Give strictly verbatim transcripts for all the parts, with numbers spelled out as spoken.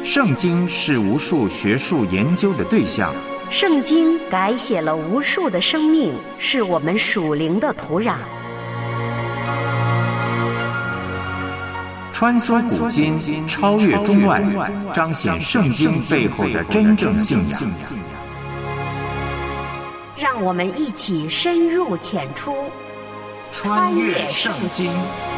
圣经是无数学术研究的对象， 圣经改写了无数的生命，是我们属灵的土壤。 穿梭古今，超越中外，彰显圣经背后的真正信仰。 让我们一起深入浅出， 穿越圣经。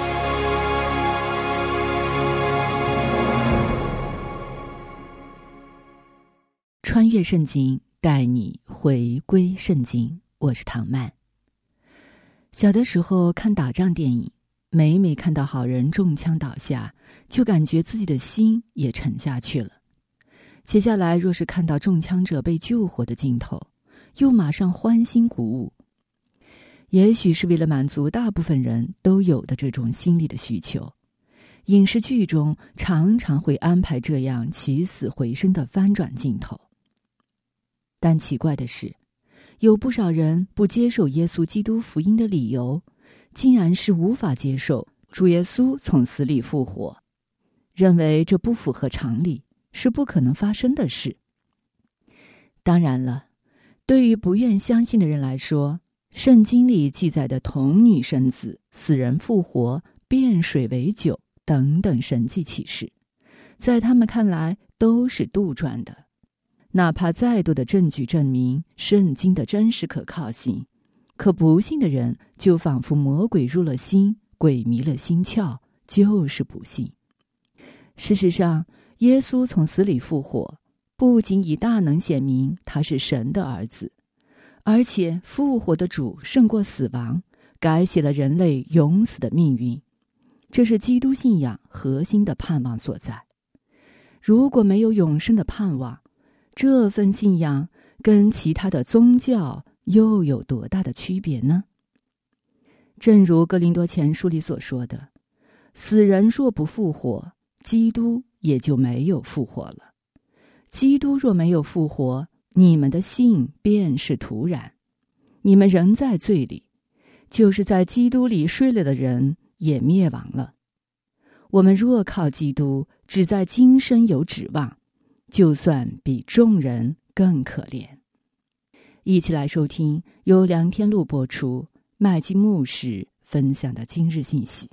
穿越圣经，带你回归圣经。我是唐曼。小的时候看打仗电影，每每看到好人中枪倒下，就感觉自己的心也沉下去了。接下来若是看到中枪者被救活的镜头，又马上欢欣鼓舞。也许是为了满足大部分人都有的这种心理的需求，影视剧中常常会安排这样起死回生的翻转镜头。但奇怪的是，有不少人不接受耶稣基督福音的理由，竟然是无法接受主耶稣从死里复活，认为这不符合常理，是不可能发生的事。当然了，对于不愿相信的人来说，圣经里记载的童女生子、死人复活、变水为酒等等神迹启示，在他们看来都是杜撰的。哪怕再多的证据证明圣经的真实可靠性，可不信的人就仿佛魔鬼入了心，鬼迷了心窍，就是不信。事实上，耶稣从死里复活，不仅以大能显明他是神的儿子，而且复活的主胜过死亡，改写了人类永死的命运。这是基督信仰核心的盼望所在。如果没有永生的盼望，这份信仰跟其他的宗教又有多大的区别呢？正如哥林多前书里所说的，死人若不复活，基督也就没有复活了。基督若没有复活，你们的信便是徒然，你们仍在罪里，就是在基督里睡了的人也灭亡了。我们若靠基督，只在今生有指望，就算比众人更可怜。一起来收听由梁天禄播出，麦基牧师分享的今日信息。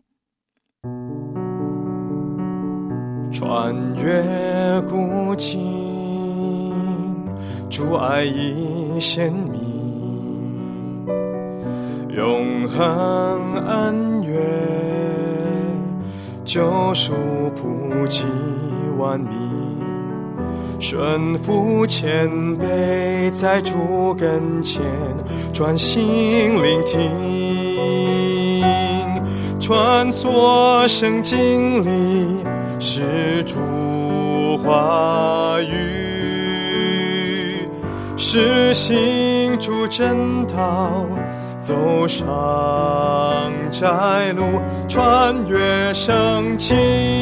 穿越古今，主爱已显明，永恒恩怨，救赎普及万民，顺服谦卑，在主跟前专心聆听，穿梭圣经里是主话语，是行主真道，走上窄路，穿越圣经。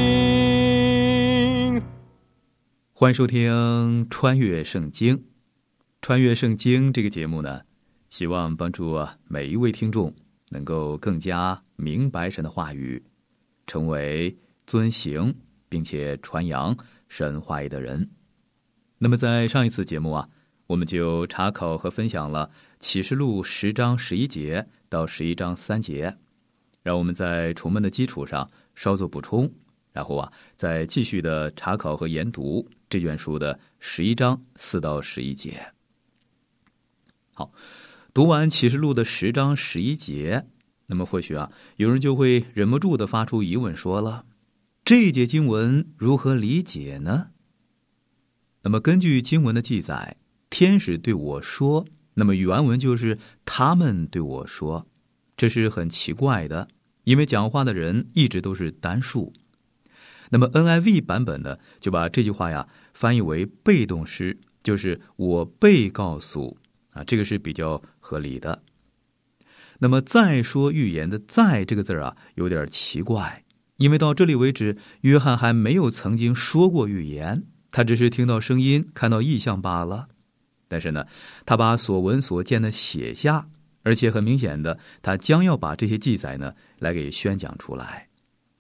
欢迎收听穿越圣经。穿越圣经这个节目呢，希望帮助每一位听众能够更加明白神的话语，成为遵行并且传扬神话语的人。那么在上一次节目啊，我们就查考和分享了启示录十章十一节到十一章三节，让我们在重温的基础上稍作补充，然后啊，再继续的查考和研读这卷书的十一章四到十一节。好，读完启示录的十章十一节，那么或许啊，有人就会忍不住的发出疑问，说了，这一节经文如何理解呢？那么根据经文的记载，天使对我说，那么原文就是他们对我说，这是很奇怪的，因为讲话的人一直都是单数。那么 N I V 版本呢，就把这句话呀翻译为被动式，就是我被告诉啊，这个是比较合理的。那么再说预言的再这个字啊有点奇怪，因为到这里为止，约翰还没有曾经说过预言，他只是听到声音，看到异象罢了。但是呢，他把所闻所见的写下，而且很明显的，他将要把这些记载呢来给宣讲出来。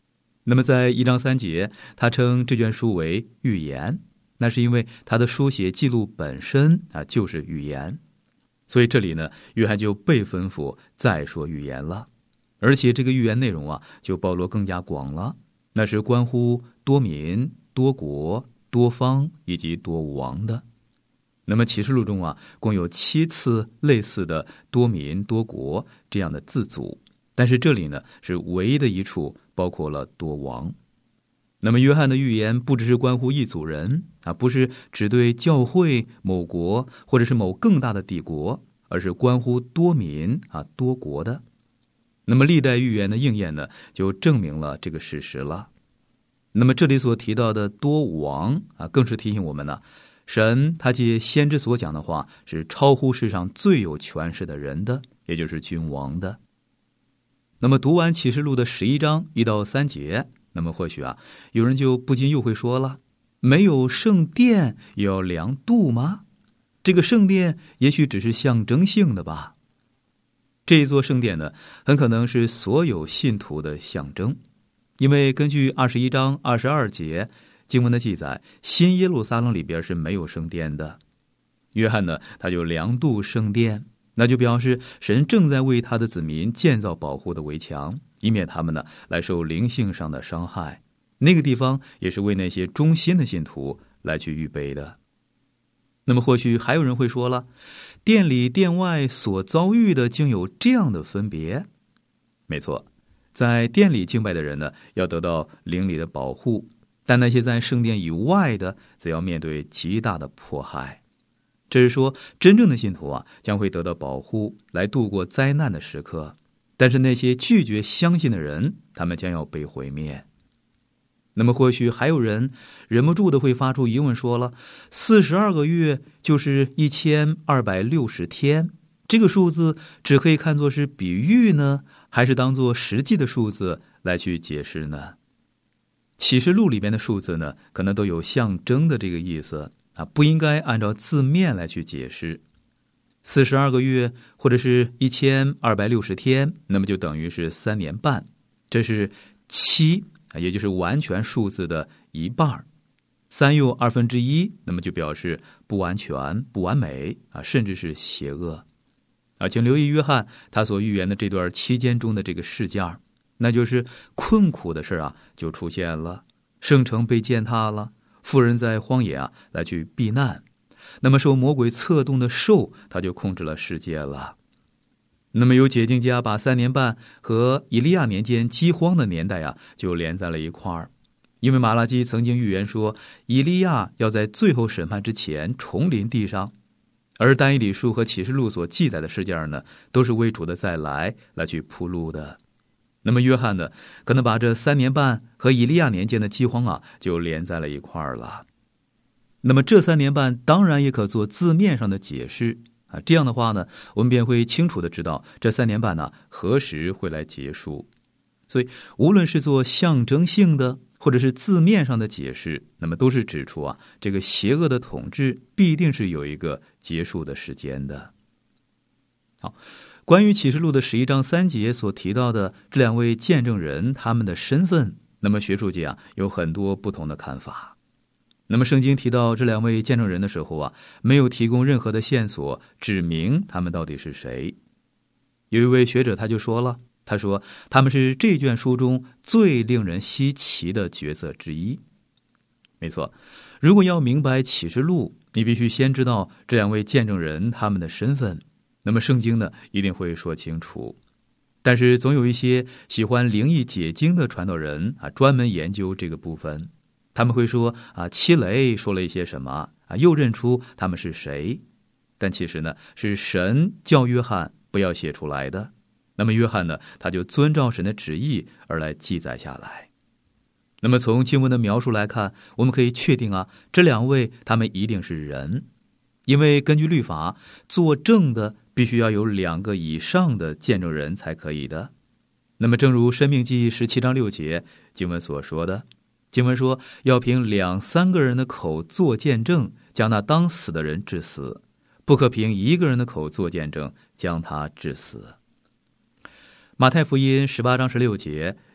那么在一章三节，他称这卷书为预言，那是因为他的书写记录本身啊就是预言。所以这里呢，约翰就被吩咐再说预言了，而且这个预言内容啊就包罗更加广了，那是关乎多民、多国、多方以及多王的。那么启示录中啊，共有七次类似的多民多国这样的字组，但是这里呢是唯一的一处包括了多王。那么约翰的预言不只是关乎一组人啊，不是只对教会、某国或者是某更大的帝国，而是关乎多民啊多国的。那么历代预言的应验呢，就证明了这个事实了。那么这里所提到的多王啊，更是提醒我们呢，神他借先知所讲的话是超乎世上最有权势的人的，也就是君王的。那么读完启示录的十一章一到三节，那么或许啊，有人就不禁又会说了，没有圣殿也要量度吗？这个圣殿也许只是象征性的吧。这一座圣殿呢，很可能是所有信徒的象征，因为根据二十一章二十二节经文的记载，新耶路撒冷里边是没有圣殿的。约翰呢，他就量度圣殿，那就表示神正在为他的子民建造保护的围墙，以免他们呢来受灵性上的伤害。那个地方也是为那些忠心的信徒来去预备的。那么或许还有人会说了，殿里殿外所遭遇的竟有这样的分别？没错，在殿里敬拜的人呢，要得到灵里的保护，但那些在圣殿以外的，则要面对极大的迫害。这是说，真正的信徒啊，将会得到保护，来度过灾难的时刻。但是那些拒绝相信的人，他们将要被毁灭。那么或许还有人忍不住的会发出疑问，说了，四十二个月就是一千二百六十天，这个数字只可以看作是比喻呢，还是当作实际的数字来去解释呢？启示录里边的数字呢，可能都有象征的这个意思啊，不应该按照字面来去解释。四十二个月或者是一千二百六十天，那么就等于是三年半，这是七，也就是完全数字的一半。三又二分之一，那么就表示不完全、不完美啊，甚至是邪恶啊。请留意约翰他所预言的这段期间中的这个事件，那就是困苦的事啊就出现了，圣城被践踏了，妇人在荒野啊来去避难，那么受魔鬼策动的兽，他就控制了世界了。那么有解经家把三年半和以利亚年间饥荒的年代啊就连在了一块儿，因为马拉基曾经预言说，以利亚要在最后审判之前重临地上，而但以理书和启示录所记载的事件呢，都是为主的再来来去铺路的。那么约翰呢，可能把这三年半和以利亚年间的饥荒啊就连在了一块儿了。那么这三年半当然也可做字面上的解释啊，这样的话呢，我们便会清楚的知道这三年半呢何时会来结束。所以无论是做象征性的或者是字面上的解释，那么都是指出啊，这个邪恶的统治必定是有一个结束的时间的。好，关于启示录的十一章三节所提到的这两位见证人他们的身份，那么学术界啊有很多不同的看法。那么圣经提到这两位见证人的时候啊，没有提供任何的线索指明他们到底是谁。有一位学者他就说了，他说他们是这卷书中最令人稀奇的角色之一。没错，如果要明白启示录，你必须先知道这两位见证人他们的身份，那么圣经呢一定会说清楚。但是总有一些喜欢灵异解经的传道人啊，专门研究这个部分。他们会说啊，七雷说了一些什么啊，又认出他们是谁，但其实呢是神叫约翰不要写出来的。那么约翰呢，他就遵照神的旨意而来记载下来。那么从经文的描述来看，我们可以确定啊，这两位他们一定是人，因为根据律法，作证的必须要有两个以上的见证人才可以的。那么正如申命记十七章六节经文所说的，经文说，要凭两三个人的口做见证，将那当死的人治死，不可凭一个人的口做见证，将他治死。马太福音十八章十六节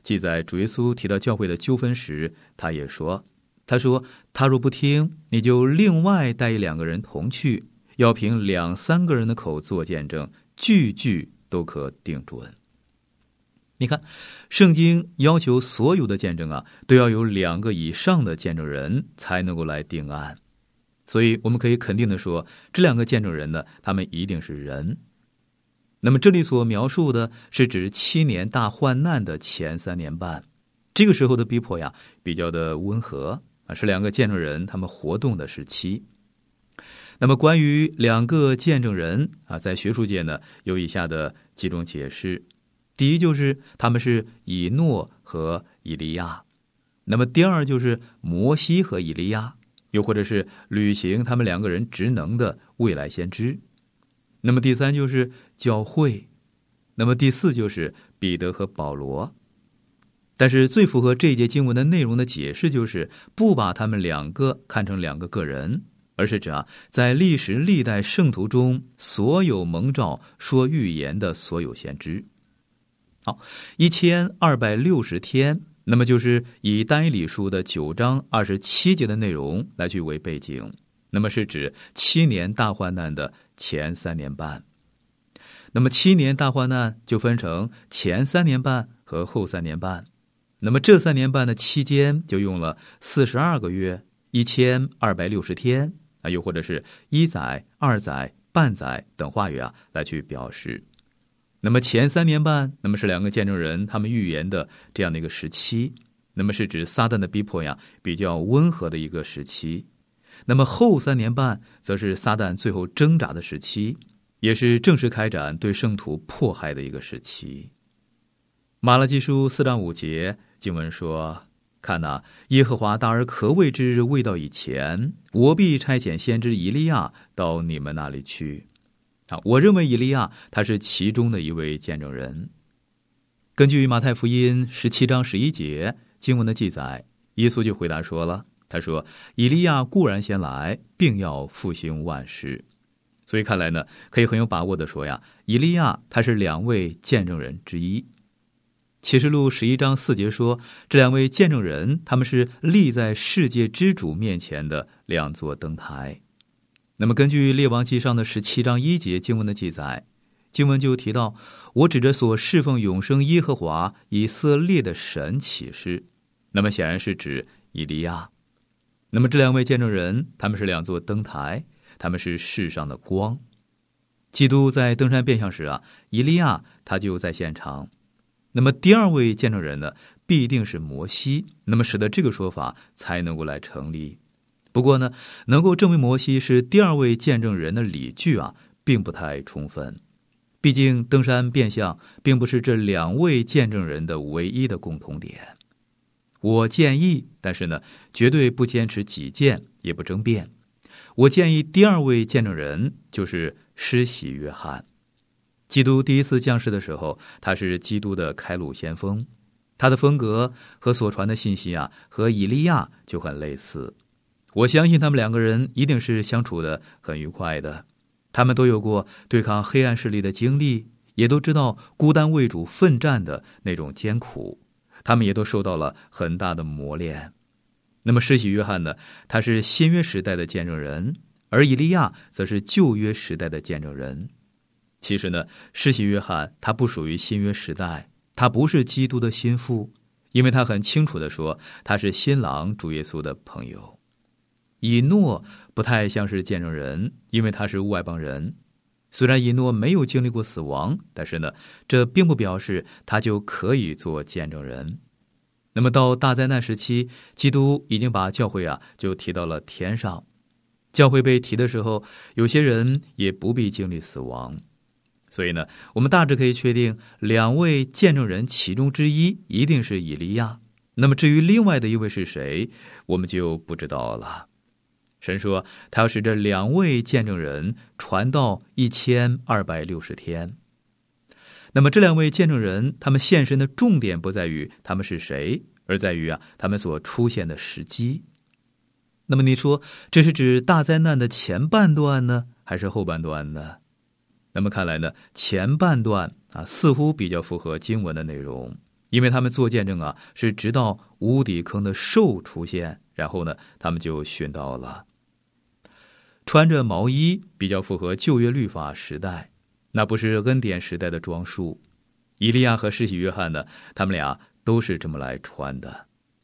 记载主耶稣提到教会的纠纷时，他也说，他说他若不听，你就另外带一两个人同去，要凭两三个人的口做见证，句句都可定准。你看，圣经要求所有的见证啊，都要有两个以上的见证人才能够来定案。所以我们可以肯定的说，这两个见证人呢，他们一定是人。那么这里所描述的是指七年大患难的前三年半，这个时候的逼迫呀，比较的温和啊，是两个见证人他们活动的时期。那么关于两个见证人啊，在学术界呢，有以下的几种解释。第一就是他们是以诺和以利亚，那么第二就是摩西和以利亚，又或者是履行他们两个人职能的未来先知。那么第三就是教会，那么第四就是彼得和保罗。但是最符合这一节经文的内容的解释就是不把他们两个看成两个个人，而是指啊，在历史历代圣徒中所有蒙召说预言的所有先知。好，一千二百六十天，那么就是以但以理书的九章二十七节的内容来去为背景，那么是指七年大患难的前三年半。那么七年大患难就分成前三年半和后三年半，那么这三年半的期间就用了四十二个月，一千二百六十天啊，又或者是一载、二载、半载等话语啊来去表示。那么前三年半，那么是两个见证人他们预言的这样的一个时期，那么是指撒旦的逼迫呀比较温和的一个时期。那么后三年半则是撒旦最后挣扎的时期，也是正式开展对圣徒迫害的一个时期。马拉基书四章五节经文说，看哪，耶和华大而可畏之日未到以前，我必差遣先知以利亚到你们那里去。啊，我认为以利亚他是其中的一位见证人。根据马太福音十七章十一节经文的记载，耶稣就回答说了，他说，以利亚固然先来，并要复兴万事。所以看来呢，可以很有把握的说呀，以利亚他是两位见证人之一。启示录十一章四节说，这两位见证人他们是立在世界之主面前的两座灯台。那么根据列王记上的十七章一节经文的记载，经文就提到，我指着所侍奉永生耶和华以色列的神起誓，那么显然是指以利亚。那么这两位见证人他们是两座灯台，他们是世上的光。基督在登山变相时啊，以利亚他就在现场。那么第二位见证人呢，必定是摩西，那么使得这个说法才能够来成立。不过呢，能够证明摩西是第二位见证人的理据啊，并不太充分。毕竟登山变相并不是这两位见证人的唯一的共同点。我建议，但是呢，绝对不坚持己见，也不争辩。我建议第二位见证人就是施洗约翰。基督第一次降世的时候，他是基督的开路先锋，他的风格和所传的信息啊，和以利亚就很类似。我相信他们两个人一定是相处的很愉快的，他们都有过对抗黑暗势力的经历，也都知道孤单为主奋战的那种艰苦，他们也都受到了很大的磨练。那么施洗约翰呢，他是新约时代的见证人，而以利亚则是旧约时代的见证人。其实呢，施洗约翰他不属于新约时代，他不是基督的心腹，因为他很清楚地说，他是新郎主耶稣的朋友。以诺不太像是见证人，因为他是外邦人。虽然以诺没有经历过死亡，但是呢，这并不表示他就可以做见证人。那么到大灾难时期，基督已经把教会啊就提到了天上。教会被提的时候，有些人也不必经历死亡。所以呢，我们大致可以确定，两位见证人其中之一一定是以利亚。那么至于另外的一位是谁，我们就不知道了。神说他要使这两位见证人传到一千二百六十天。那么这两位见证人，他们现身的重点不在于他们是谁，而在于啊他们所出现的时机。那么你说这是指大灾难的前半段呢，还是后半段呢？那么看来呢，前半段啊似乎比较符合经文的内容， 因为他们做见证啊，是直到无底坑的兽出现，然后呢，他们就殉道了。穿着毛衣比较符合旧约律法时代，那不是恩典时代的装束。以利亚和施洗约翰呢，他们俩都是这么来穿的。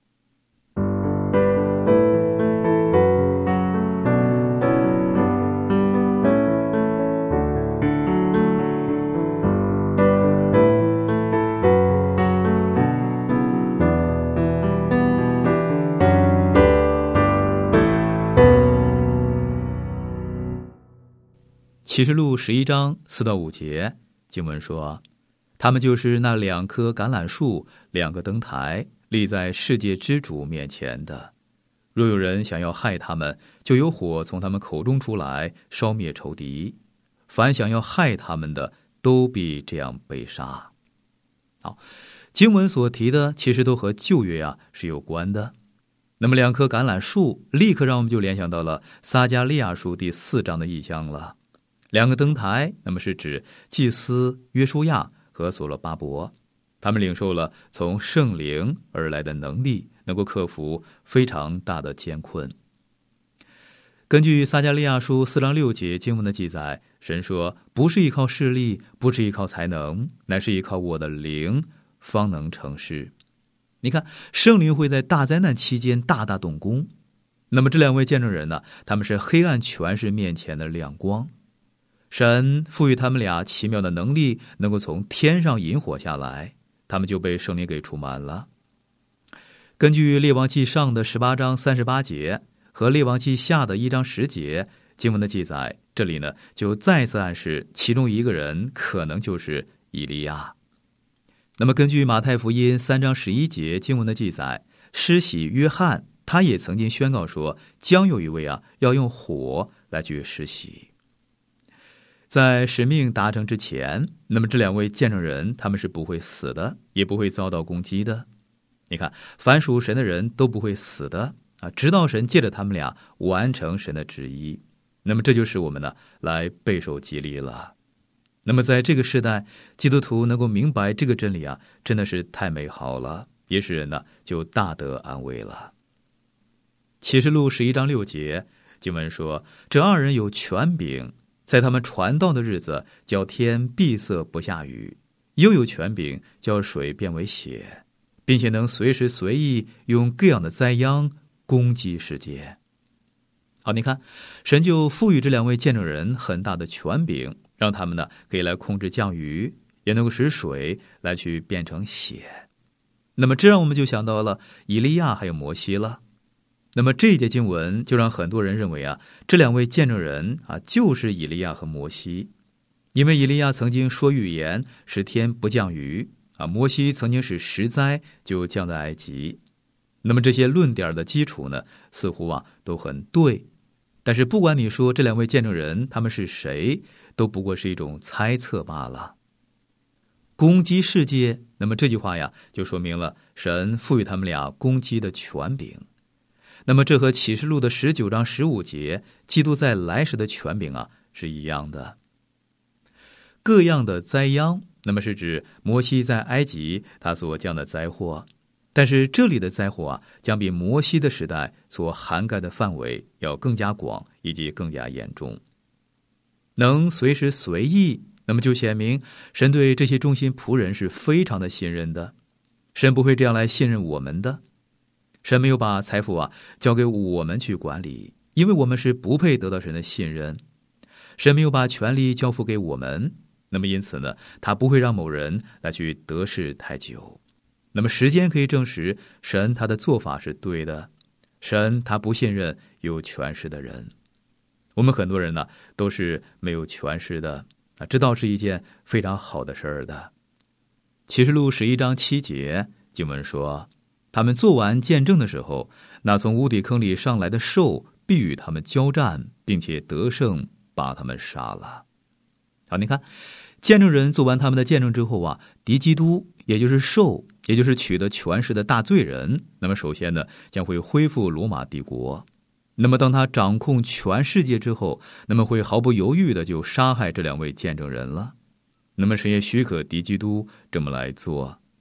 启示录十一章四到五节经文说，他们就是那两棵橄榄树，两个灯台，立在世界之主面前的。若有人想要害他们，就有火从他们口中出来，烧灭仇敌。凡想要害他们的，都必这样被杀。好，经文所提的其实都和旧约啊是有关的。那么两棵橄榄树，立刻让我们就联想到了撒迦利亚书第四章的意象了。两个灯台，那么是指祭司约书亚和所罗巴伯，他们领受了从圣灵而来的能力，能够克服非常大的艰困。根据撒迦利亚书四章六节经文的记载，神说，不是依靠势力，不是依靠才能，乃是依靠我的灵方能成事。你看，圣灵会在大灾难期间大大动工。那么这两位见证人呢，他们是黑暗权势面前的亮光。神赋予他们俩奇妙的能力，能够从天上引火下来，他们就被圣灵给充满了。根据列王记上的十八章三十八节和列王记下的一章十节经文的记载，这里呢就再次暗示其中一个人可能就是以利亚。那么根据马太福音三章十一节经文的记载，施洗约翰他也曾经宣告说，将有一位啊要用火来去施洗。在使命达成之前，那么这两位见证人他们是不会死的，也不会遭到攻击的。你看，凡属神的人都不会死的啊，直到神借着他们俩完成神的旨意。那么这就使我们呢来备受激励了。那么在这个时代，基督徒能够明白这个真理啊，真的是太美好了，也使人呢就大得安慰了。启示录十一章六节经文说，这二人有权柄，在他们传道的日子，叫天闭塞不下雨，又有权柄叫水变为血，并且能随时随意用各样的灾殃攻击世界。好，你看，神就赋予这两位见证人很大的权柄，让他们呢可以来控制降雨，也能够使水来去变成血。那么这让我们就想到了以利亚还有摩西了。那么这一节经文就让很多人认为啊，这两位见证人啊就是以利亚和摩西，因为以利亚曾经说预言使天不降雨啊，摩西曾经使十灾就降在埃及。那么这些论点的基础呢，似乎啊都很对，但是不管你说这两位见证人他们是谁，都不过是一种猜测罢了。攻击世界，那么这句话呀就说明了神赋予他们俩攻击的权柄。那么这和启示录的十九章十五节基督在来时的权柄啊是一样的。各样的灾殃，那么是指摩西在埃及他所降的灾祸，但是这里的灾祸啊将比摩西的时代所涵盖的范围要更加广以及更加严重。能随时随意，那么就显明神对这些忠心仆人是非常的信任的。神不会这样来信任我们的。神没有把财富啊交给我们去管理，因为我们是不配得到神的信任。神没有把权力交付给我们，那么因此呢，他不会让某人来去得势太久。那么时间可以证实神他的做法是对的。神他不信任有权势的人。我们很多人呢都是没有权势的啊，这倒是一件非常好的事儿的。启示录十一章七节经文说，他们做完见证的时候，那从无底坑里上来的兽必与他们交战，并且得胜，把他们杀了。好，你看，见证人做完他们的见证之后啊，敌基督，也就是兽，也就是取得权势的大罪人，那么首先呢，将会恢复罗马帝国。那么当他掌控全世界之后，那么会毫不犹豫的就杀害这两位见证人了。那么神也许可敌基督这么来做。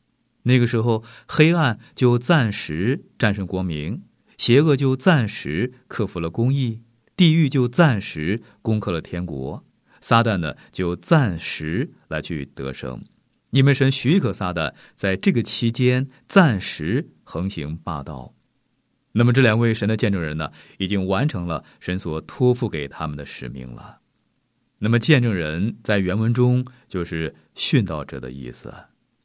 那个时候黑暗就暂时战胜光明，邪恶就暂时克服了公义，地狱就暂时攻克了天国，撒旦呢就暂时来去得胜，因为神许可撒旦在这个期间暂时横行霸道。那么这两位神的见证人呢，已经完成了神所托付给他们的使命了。那么见证人在原文中就是殉道者的意思。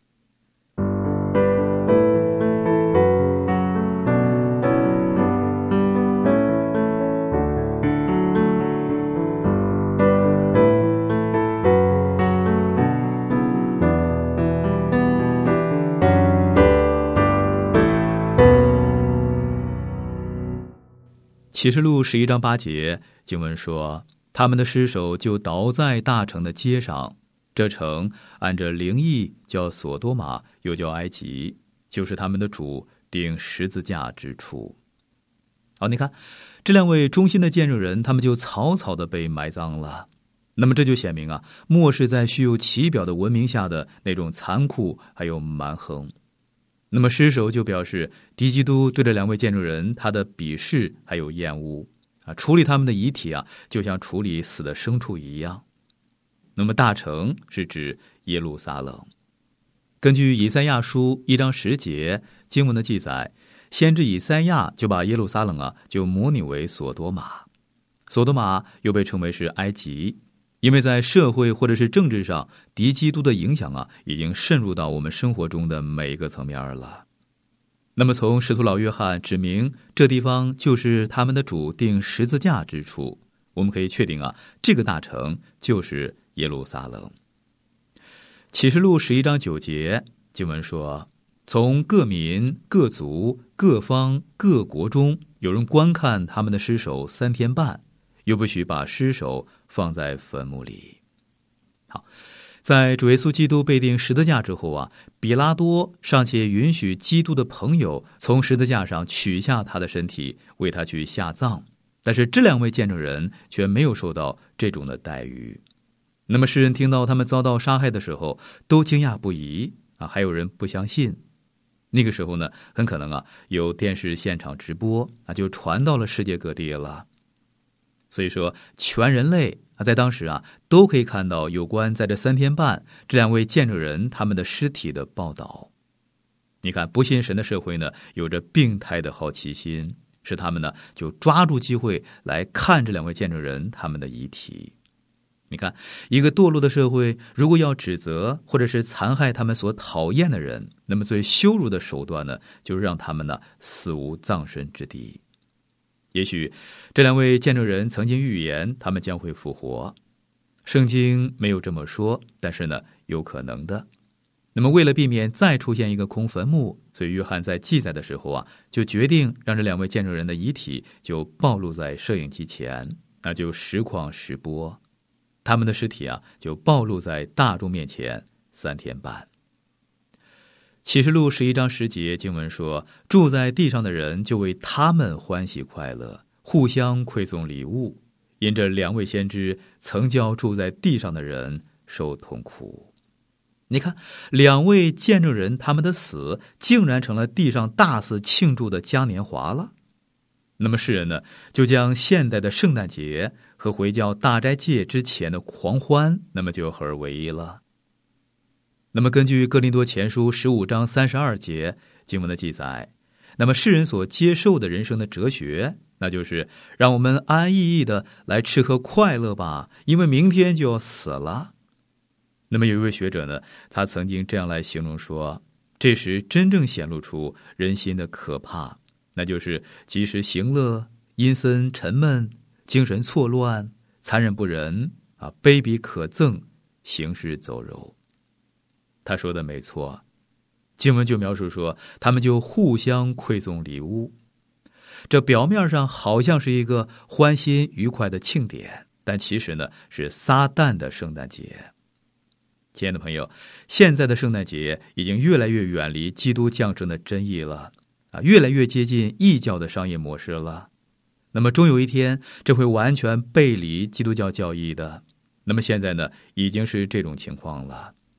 启示录十一章八节经文说，他们的尸首就倒在大城的街上，这城按着灵意叫索多玛，又叫埃及，就是他们的主钉十字架之处。好，你看这两位忠心的见证人，他们就草草的被埋葬了。那么这就显明啊，末世在虚有其表的文明下的那种残酷还有蛮横。那么尸首就表示敌基督对这两位见证人他的鄙视还有厌恶啊，处理他们的遗体啊，就像处理死的牲畜一样。那么大城是指耶路撒冷。根据以赛亚书一章十节经文的记载，先知以赛亚就把耶路撒冷啊就模拟为索多玛，索多玛又被称为是埃及，因为在社会或者是政治上，敌基督的影响啊，已经渗入到我们生活中的每一个层面了。那么从使徒老约翰指明这地方就是他们的主钉十字架之处，我们可以确定啊，这个大城就是耶路撒冷。启示录十一章九节经文说，从各民各族各方各国中有人观看他们的尸首三天半，又不许把尸首放在坟墓里。好，在主耶稣基督被钉十字架之后啊，比拉多尚且允许基督的朋友从十字架上取下他的身体，为他去下葬，但是这两位见证人却没有受到这种的待遇。那么世人听到他们遭到杀害的时候，都惊讶不已啊，还有人不相信。那个时候呢，很可能啊，有电视现场直播啊，就传到了世界各地了。所以说，全人类啊，在当时啊，都可以看到有关在这三天半这两位见证人他们的尸体的报道。你看，不信神的社会呢，有着病态的好奇心，使他们呢就抓住机会来看这两位见证人他们的遗体。你看，一个堕落的社会，如果要指责或者是残害他们所讨厌的人，那么最羞辱的手段呢，就是让他们呢死无葬身之地。也许这两位见证人曾经预言他们将会复活，圣经没有这么说，但是呢有可能的。那么为了避免再出现一个空坟墓，所以约翰在记载的时候啊，就决定让这两位见证人的遗体就暴露在摄影机前，那就实况实播，他们的尸体啊就暴露在大众面前三天半。启示录十一章十节经文说，住在地上的人就为他们欢喜快乐，互相馈送礼物，因这两位先知曾叫住在地上的人受痛苦。你看，两位见证人他们的死竟然成了地上大肆庆祝的嘉年华了。那么世人呢，就将现代的圣诞节和回教大斋戒之前的狂欢，那么就合而为一了。那么根据哥林多前书十五章三十二节经文的记载，那么世人所接受的人生的哲学，那就是让我们安安逸逸的来吃喝快乐吧，因为明天就要死了。那么有一位学者呢，他曾经这样来形容说，这时真正显露出人心的可怕，那就是及时行乐，阴森沉闷，精神错乱，残忍不仁啊，卑鄙可憎，行事走柔。他说的没错，经文就描述说，他们就互相馈送礼物。这表面上好像是一个欢欣愉快的庆典，但其实呢是撒旦的圣诞节。亲爱的朋友，现在的圣诞节已经越来越远离基督降生的真意了啊，越来越接近异教的商业模式了。那么终有一天，这会完全背离基督教教义的。那么现在呢，已经是这种情况了。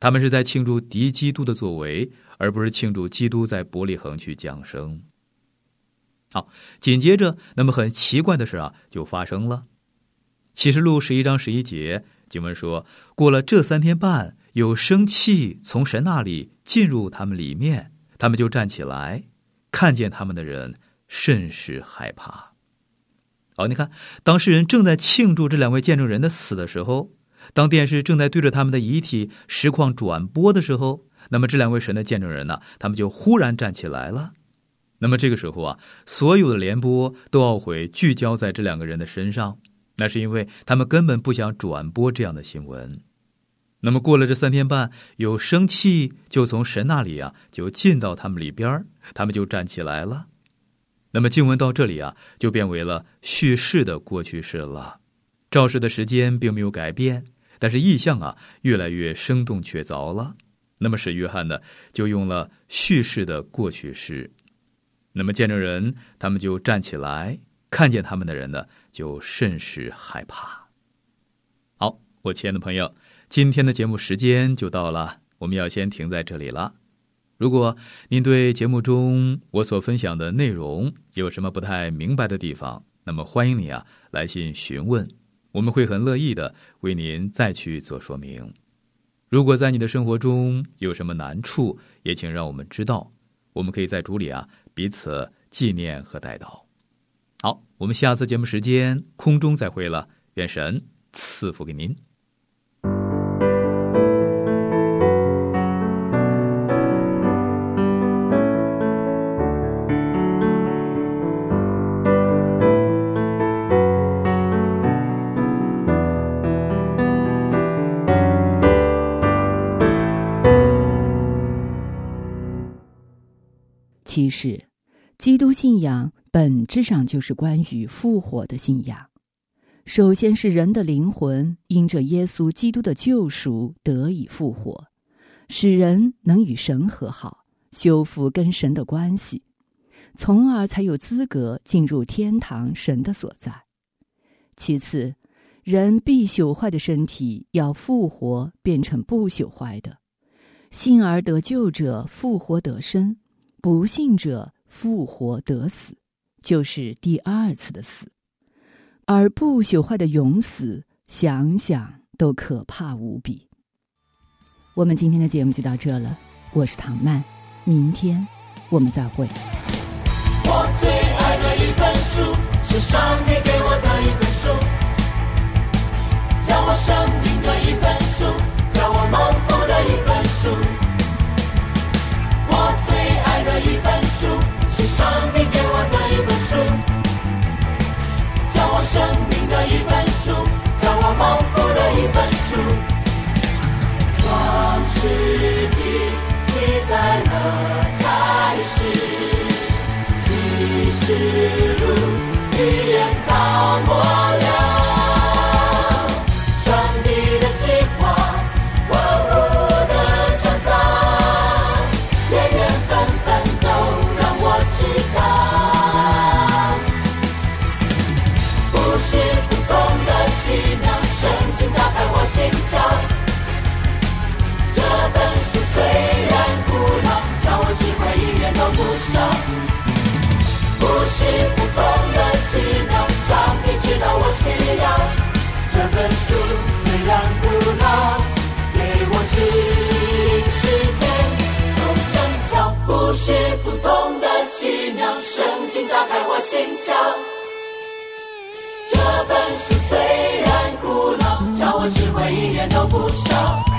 他们是在庆祝敌基督的作为，而不是庆祝基督在伯利恒去降生。好，紧接着，那么很奇怪的事啊，就发生了。启示录十一章十一节，经文说，过了这三天半，有生气从神那里进入他们里面，他们就站起来，看见他们的人甚是害怕。好，你看，当世人正在庆祝这两位见证人的死的时候，当电视正在对着他们的遗体实况转播的时候，那么这两位神的见证人呢，他们就忽然站起来了。那么这个时候啊，所有的联播都要会聚焦在这两个人的身上，那是因为他们根本不想转播这样的新闻。那么过了这三天半，有生气就从神那里啊，就进到他们里边，他们就站起来了。那么经文到这里啊，就变为了叙事的过去式了。昭示的时间并没有改变，但是意象啊，越来越生动确凿了。那么使约翰呢，就用了叙事的过去式。那么见证人他们就站起来，看见他们的人呢，就甚是害怕。好，我亲爱的朋友，今天的节目时间就到了，我们要先停在这里了。如果您对节目中我所分享的内容有什么不太明白的地方，那么欢迎你啊来信询问，我们会很乐意的为您再去做说明。如果在你的生活中有什么难处，也请让我们知道，我们可以在主里啊彼此纪念和代祷。好，我们下次节目时间空中再会了，愿神赐福给您。 其实，基督信仰本质上就是关于复活的信仰。首先是人的灵魂因着耶稣基督的救赎得以复活，使人能与神和好，修复跟神的关系，从而才有资格进入天堂神的所在。其次，人必朽坏的身体要复活变成不朽坏的，信而得救者复活得生，不信者复活得死，就是第二次的死。而不朽坏的永死，想想都可怕无比。我们今天的节目就到这了，我是唐曼，明天我们再会。 我最爱的一本书，是上帝给我的一本书，教我生命的一本书，教我蒙福的一本书。我最爱的一本书，是上帝给我的一本书，教我生命的一本书，教我蒙福的一本书。创世纪记载了开始，启示录预言到末了。上帝的计划，万物的创造，原原本本都让我知道。不是不懂的奇妙，圣经打开我心窍。这本书虽然古老，教我智慧一点都不少。不是不懂的奇妙，上帝知道我需要。这本书虽然古老，给我指引世界都正巧。不是不懂的奇妙，圣经打开我心窍。这本书虽然古老，教我智慧一点都不少。